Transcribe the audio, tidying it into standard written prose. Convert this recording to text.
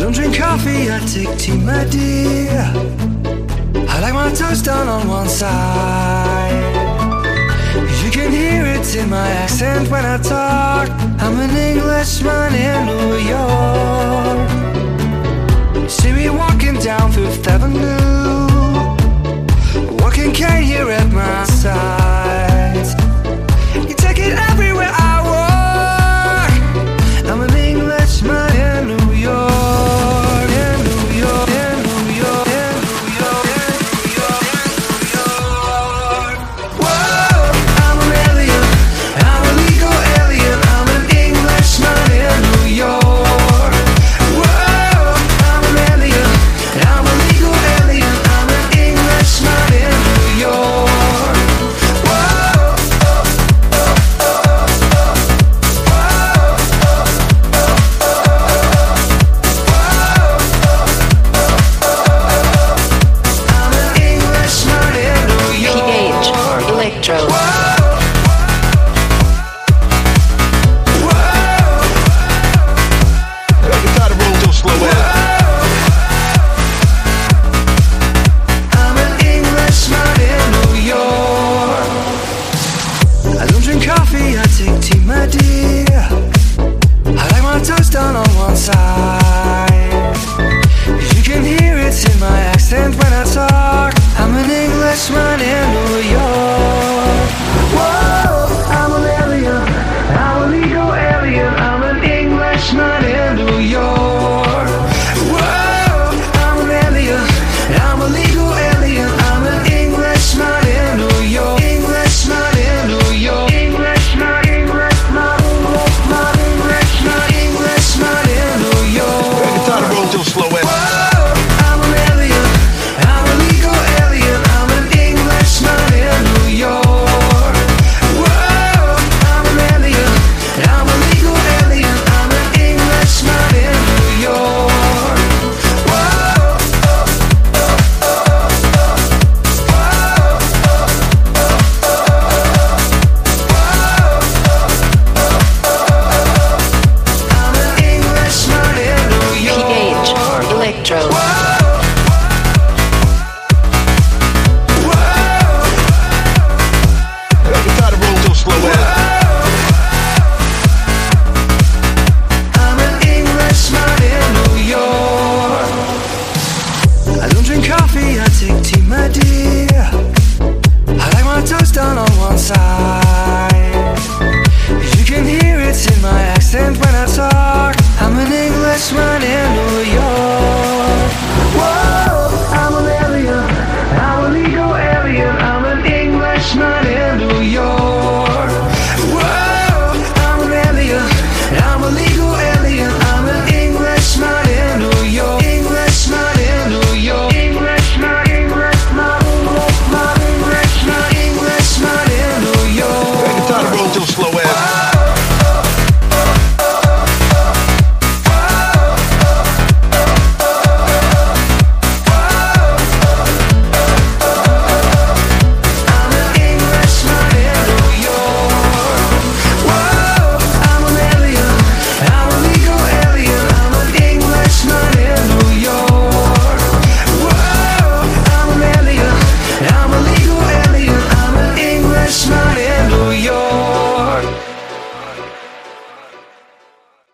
don't drink coffee, I take tea, my dear. I like my toast done on one side. You can hear it in my accent when I talk. I'm an Englishman in New York. See me walking down Fifth Avenue, walking cane here at my side. You take it everywhere I walk. I'm an Englishman in New York, in New York, in New York, in New York, in New York, in New York. Whoa, I'm an alien, I'm a legal alien. I'm an Englishman in New York. Whoa, I'm an alien, I'm a legal alien. I'm an Englishman in New York. Electro. I'm an Englishman in New York. I don't drink coffee, I take tea, my dear. I like my toast done on one side. You can hear it in my accent when I talk. I'm an Englishman in New York. Whoa, I'm an alien, I'm a legal alien. I'm an Englishman in New York.